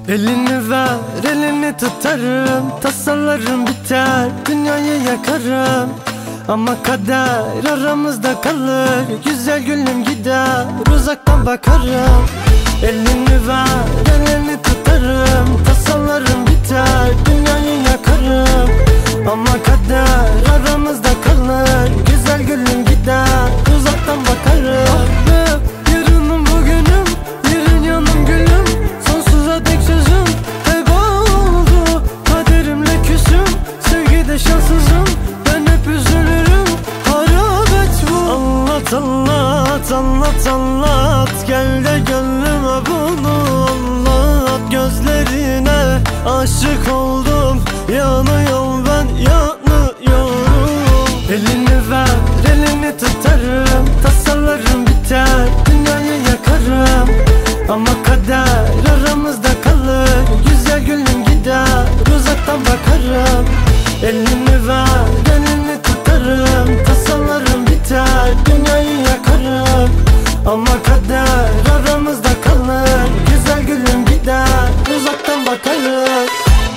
Elini ver, elini tutarım, tasalarım biter, dünyayı yakarım. Ama kader aramızda kalır, güzel gülüm gider, uzaktan bakarım. Elini ver, elini tutarım, tasalarım biter, dünyayı yakarım. Ama kader aramızda kalır, güzel gülüm gider, uzaktan bakarım. Yarınım bugünüm, yarın yanım gülüm, sonsuza dek sözüm heba oldu. Kaderimle küsüm, sevgide şanssızım, ben hep üzülürüm, harabet bu. Anlat anlat anlat anlat, gel de gönlüme bunu anlat. Gözlerine aşık oldum, yanıyorum ben, yanıyorum. Elini ver, elini tutarım, tasalarım biter, dünyayı yakarım. Ama kader aramızda kalır, güzel gülüm gider, uzaktan bakarım. Elini ver, elini tutarım, tasalarım biter, dünyayı yakarım. Ama kader aramızda kalır, güzel gülüm gider, uzaktan bakarım.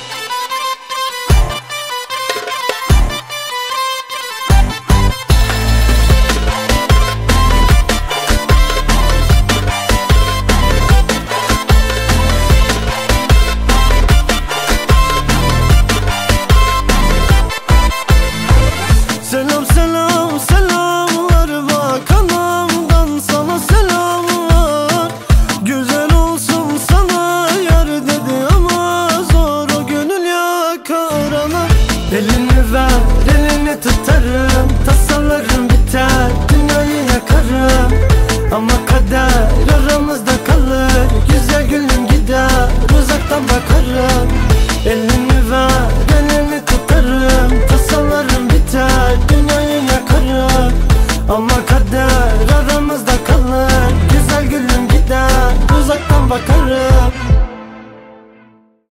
Selam selam selamlar, bak anamdan sana selamlar. Güzel olsun sana yar dedi ama zor o gönül yakar ana. Elini ver, elini tutarım, tasalarım biter, dünyayı yakarım. Ama kader aramızda kalır, güzel gülüm gider, uzaktan bakarım.